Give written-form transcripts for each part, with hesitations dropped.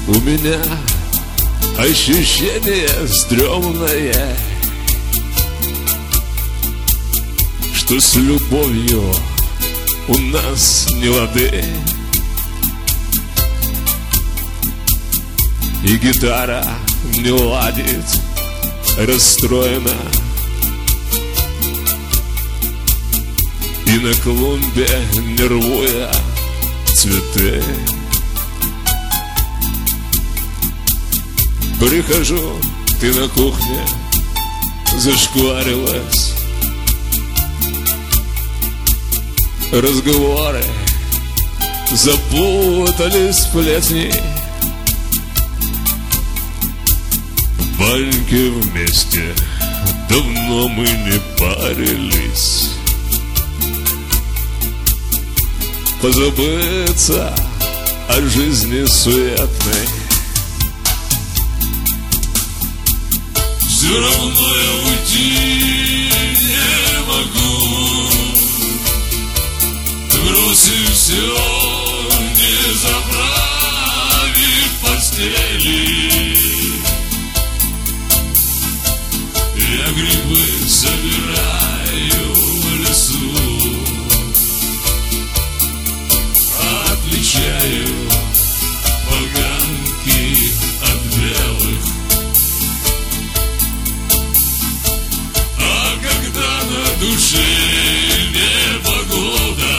У меня ощущение стрёмное, что с любовью у нас не лады. И гитара не ладит, расстроена. И на клумбе, нервуя цветы, прихожу, ты на кухне зашкварилась. Разговоры запутались сплетни. В баньке вместе давно мы не парились. Позабыться о жизни суетной. Все равно я уйти не могу, бросив все, не заправив постели. Я грибы собираю в лесу, отличаю поганки от белых. А когда на душе непогода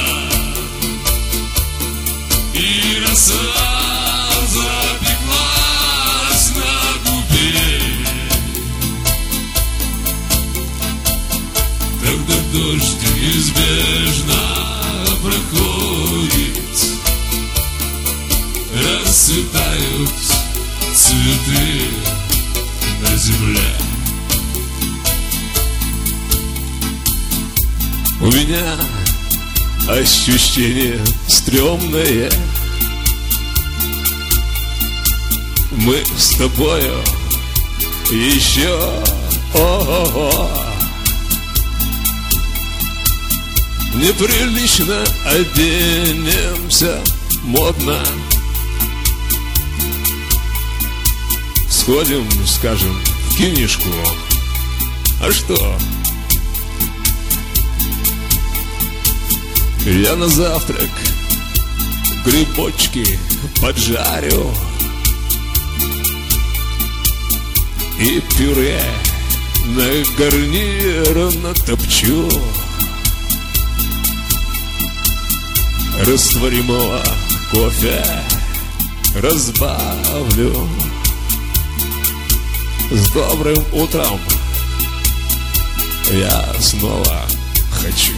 и роса запеклась на губе, тогда дождь неизбежно проходит. Расцветают цветы на земле. У меня ощущение стрёмное. Мы с тобою еще неприлично оденемся модно. Сходим, скажем, в кинишку. А что? Я на завтрак грибочки поджарю и пюре на гарнир натопчу растворимого кофе разбавлю. С добрым утром я снова хочу.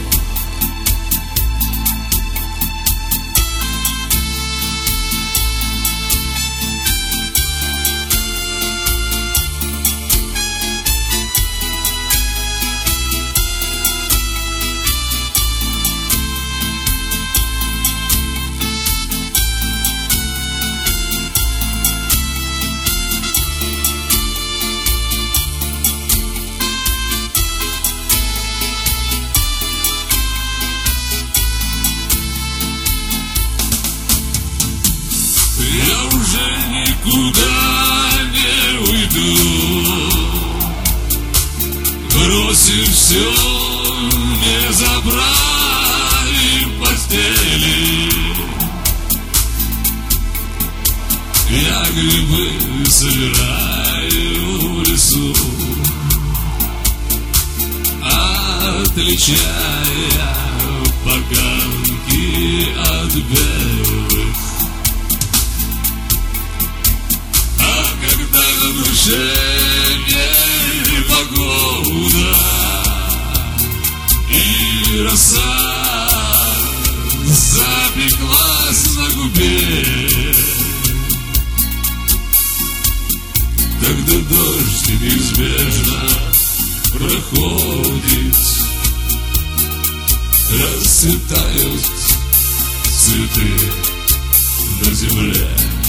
Я уже никуда не уйду, бросив все, не забравив постели. Я грибы собираю в лесу, отличая поганки от белых. Когда на душе непогода и роса запеклась на губе, тогда дождь неизбежно проходит. Расцветают цветы на земле.